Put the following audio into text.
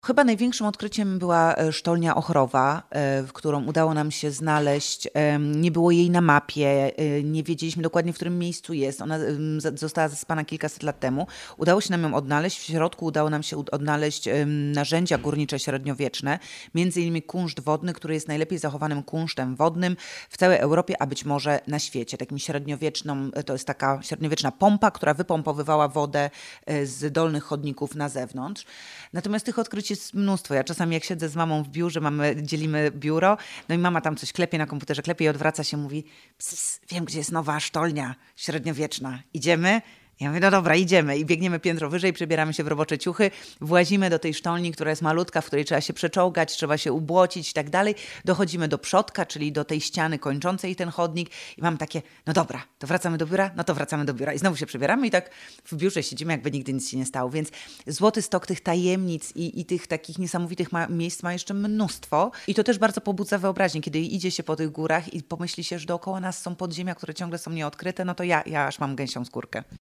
Chyba największym odkryciem była sztolnia Ochrowa, w którą udało nam się znaleźć. Nie było jej na mapie, nie wiedzieliśmy dokładnie, w którym miejscu jest. Ona została zaspana kilkaset lat temu. Udało się nam ją odnaleźć. W środku udało nam się odnaleźć narzędzia górnicze średniowieczne, między innymi kunszt wodny, który jest najlepiej zachowanym kunsztem wodnym w całej Europie, a być może na świecie. To jest taka średniowieczna pompa, która wypompowywała wodę z dolnych chodników na zewnątrz. Natomiast tych odkryć jest mnóstwo. Ja czasami jak siedzę z mamą w biurze, dzielimy biuro, no i mama tam coś klepie na komputerze, klepie i odwraca się, mówi: wiem, gdzie jest nowa sztolnia średniowieczna. Idziemy? Ja mówię, no dobra, idziemy. I biegniemy piętro wyżej, przebieramy się w robocze ciuchy, włazimy do tej sztolni, która jest malutka, w której trzeba się przeczołgać, trzeba się ubłocić i tak dalej. Dochodzimy do przodka, czyli do tej ściany kończącej ten chodnik i mam takie, no dobra, to wracamy do biura? No to wracamy do biura. I znowu się przebieramy i tak w biurze siedzimy, jakby nigdy nic się nie stało. Więc złoty stok tych tajemnic i tych takich niesamowitych miejsc ma jeszcze mnóstwo. I to też bardzo pobudza wyobraźnię. Kiedy idzie się po tych górach i pomyśli się, że dookoła nas są podziemia, które ciągle są nieodkryte, no to ja aż mam gęsią skórkę.